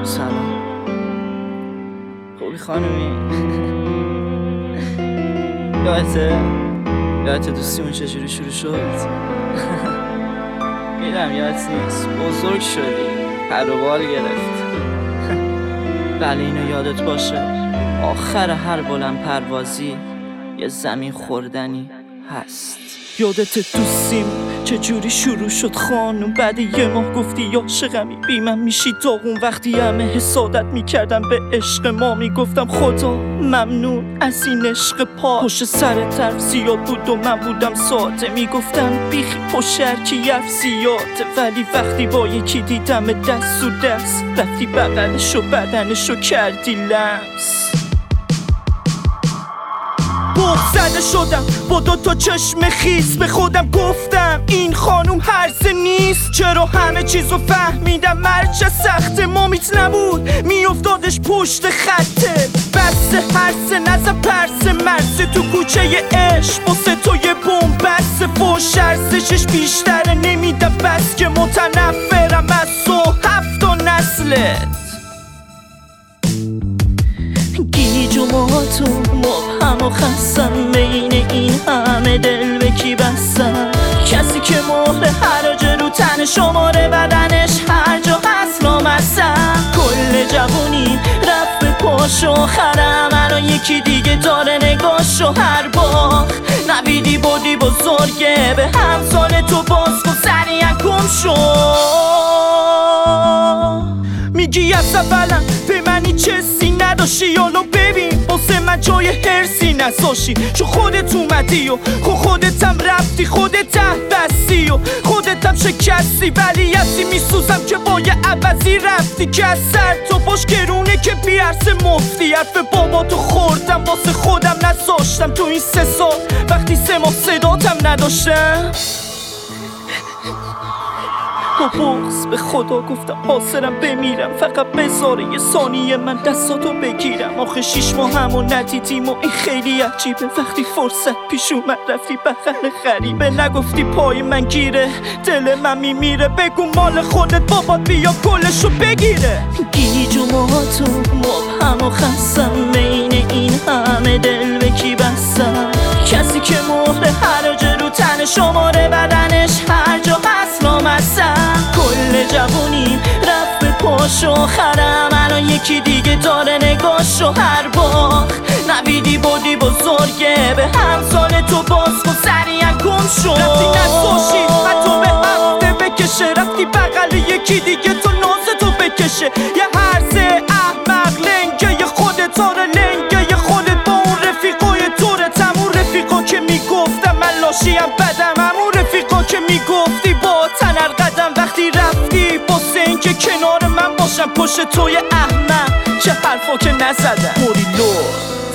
سلام. خوبی خانومی؟ یادت دوستیمون چجوری شروع شد؟ میدم یاد نیست، بزرگ شدی، پر و بال گرفت. بله اینو یادت باشه، آخر هر بلند پروازی یه زمین خوردنی هست. یادت دوستیم چجوری شروع شد خانم؟ بعد یه ماه گفتی عاشقمی، بی من میشی داغون. وقتی همه حسادت میکردم به عشق ما، میگفتم خدا ممنون از این عشق پا. پشت سر طرف زیاد بود و من بودم ساده، میگفتم بیخی پشت هرکی حرف زیاده. ولی وقتی با یکی دیدم دست و دست، رفتی بغلش و بدنشو کردی لمس. زده شدم با 2 چشم خیس، به خودم گفتم این خانوم هرزه نیست. چرا همه چیزو فهمیدم، مرچه سخت مامیت نبود میافتادش پشت خطه. بس هرسه نزه پرسه مرسه تو کوچه عشق، واسه تو یه بومبست فوش ارزشش بیشتره. نمیدم بس که متنفرم از تو 7 نسلت. گیج و ماتو مبهم و خستم، بین این همه دل به کی بستم؟ کسی که مهر حراج رو تن شماره بدنش هر جا هست نامستم. کل جوونی رفت به پاشو خرم، الان یکی دیگه داره نگاشو هر باخ. نبیدی بودی بزرگه به همسال تو باز کن سریع گم شو. میگی از اولم به منی چسی نداشتی، یالو ببین واسه من جای هرسی نساشی. چون خودت اومدی و خودتم رفتی، خودت بستی و خودتم شکستی. ولی ازی میسوزم که با یه عوضی رفتی، که از سر تو باش گرونه که بیارسه مفتی. حرف باباتو خوردم واسه خودم نذاشتم تو این 3 سال، وقتی 3 ماه صداتم نداشتم. با بغض به خدا گفتم حاضرم بمیرم، فقط بذاره یه ثانیه من دستاتو بگیرم. آخه 6 ماه همو ندیدیم و این خیلی عجیبه. وقتی فرصت پیش اومد رفتی بغل غریبه، نگفتی پای من گیره دل من میمیره. بگو مال خودت بابات بیا کلشو بگیره. گیج و ماتو مبهم و خستم، بین این همه دل به کی بستم؟ کسی که مهر حراج رو تن شماره بدنش هر جا هست نامستم. کل جوونی رفت به پاشو خرم، الان یکی دیگه داره نگاشو هر باخ. نبیدی بودی بزرگه به همسال تو باز کن سریع گم شو. رفتی نساشی حتی به هفته بکشه، رفتی بغل یکی دیگه تو نازتو بکشه. یه هرزه احمق لنگه یه خودت آره لنگه یه خودت با اون رفیقای دورت، همون رفیقا که میگفتم من لاشیم بدم، همون رفیقا که میگفتی با تنر قدم. وقتی رفتی باسه این که کنار من باشم پشت توی احمق، چه حرفا که نزدم. موریلو